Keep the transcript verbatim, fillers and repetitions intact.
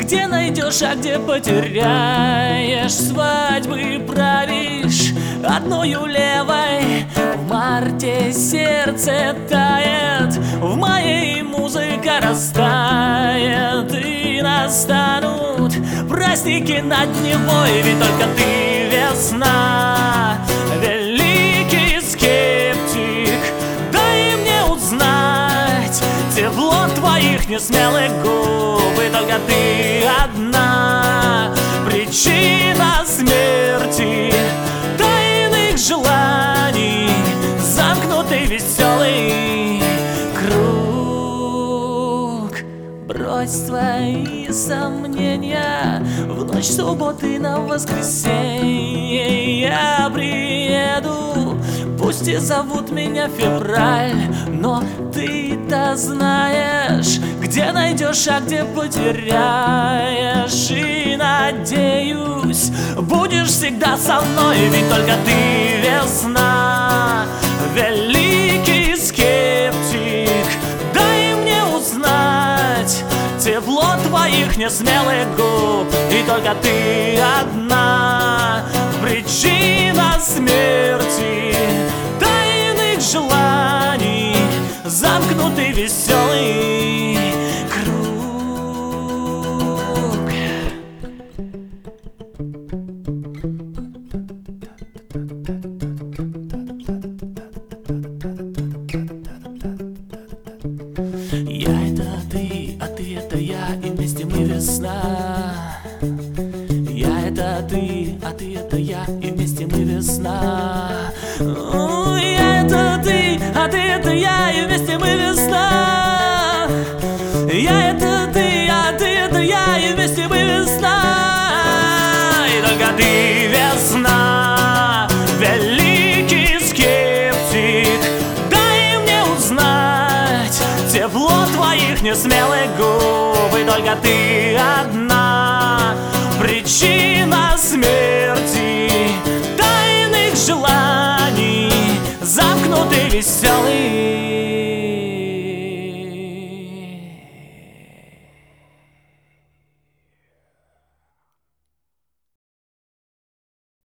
где найдешь, а где потеряешь. Свадьбы правишь одною левой, в марте сердце тает, в мае музыка растает, и настанут праздники над Невой, ведь только ты весна, великий скептик. Дай мне узнать тепло твоих несмелых губ, и только ты одна причина смерти тайных желаний, замкнутый веселый круг. Брось свои сомнения в ночь субботы на воскресенье. Я приеду, пусть и зовут меня Февраль, но ты-то знаешь, где найдешь, а где потеряешь. И надеюсь, будешь всегда со мной, ведь только ты весна, великий скептик. Дай мне узнать тепло твоих несмелых губ, и только ты одна причина смерти тайных желаний, замкнутый веселый круг. Я — это ты, а ты — это я, и вместе мы весна. Я — это ты, а ты — это я, и вместе мы весна. Я — это ты, а ты — это я, и вместе мы весна. Я — это ты, а ты — это я, и вместе мы весна. И только ты весна, великий скептик. Дай мне узнать тепло твоих несмелых губ, и только ты одна причина смерти тайных желаний, замкнутый веселый